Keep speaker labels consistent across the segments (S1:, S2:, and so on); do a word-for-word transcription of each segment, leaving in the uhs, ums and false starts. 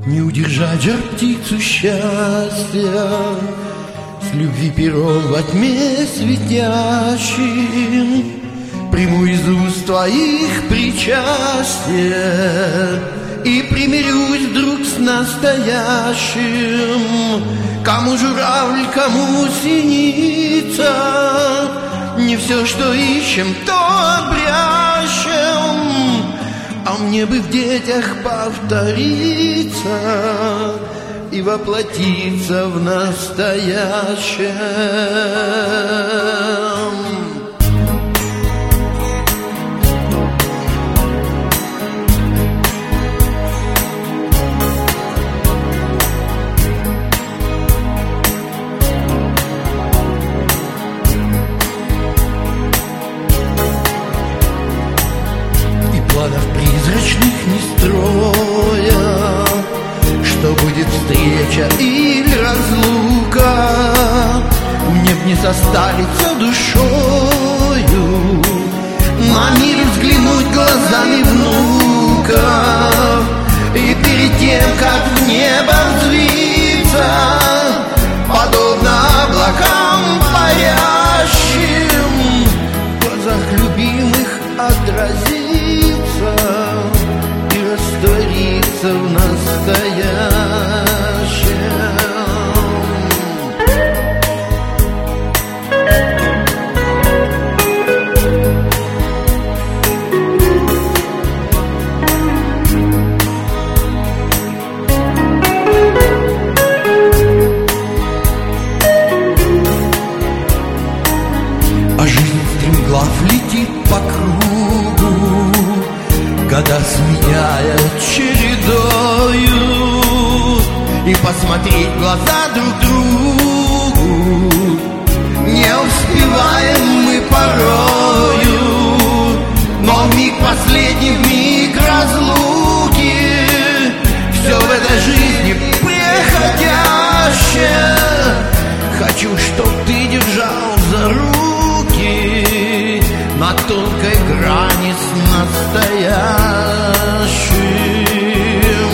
S1: Не удержать жар птицу счастья, с любви пером во тьме светящим, приму из уст твоих причастие и примирюсь вдруг с настоящим. Кому журавль, кому синица, не все, что ищем, то обрящем. А мне бы в детях повториться и воплотиться в настоящем. Планов призрачных не строя, что будет встреча или разлука, мне б не состариться душою, на мир взглянуть глазами внука, и перед тем, как в небо взвиться, подобно облакам парящим, в глазах любимых отразиться и раствориться в настоящем. А жизнь стремглав летит по кругу, года сменяя чередою, и посмотреть в глаза друг другу не успеваем мы порою. Но в миг последний, в миг разлуки, все в этой жизни приходящее, хочу, чтоб ты держал за руки на тонкой грани с настоящим.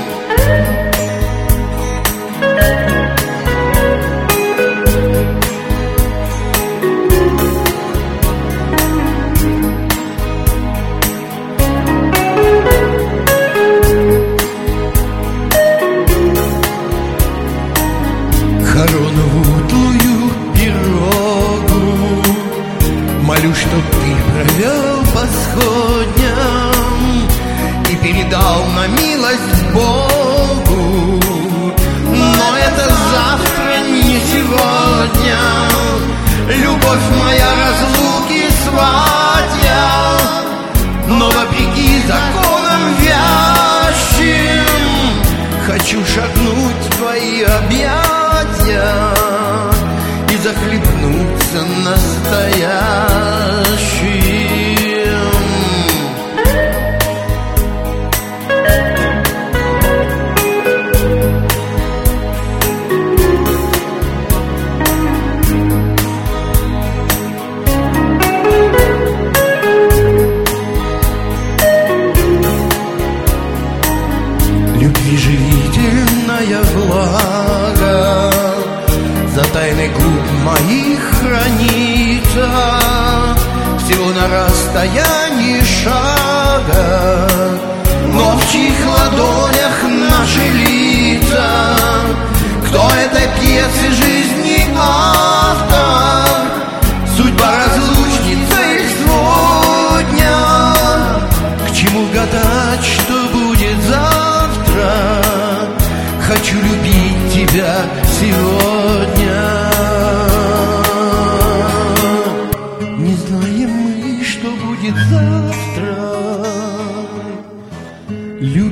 S1: Хоронову тлую пирогу, молю, чтоб ты провел по сходням и передал на милость Богу. Но это завтра, не сегодня. Любовь моя, разлуки сватья, но вопреки законам вящим хочу шагнуть в твои объятия и захлебнуться настоящим. Любви живительная влага за тайны губ моих хранится, всего на расстоянии шага, но в чьих ладонях наши лица? Кто этой пьесы жизни автор? Судьба разлучница или сегодня? К чему гадать, что будет завтра? Хочу любить тебя сегодня. Не знаем мы, что будет завтра. Любить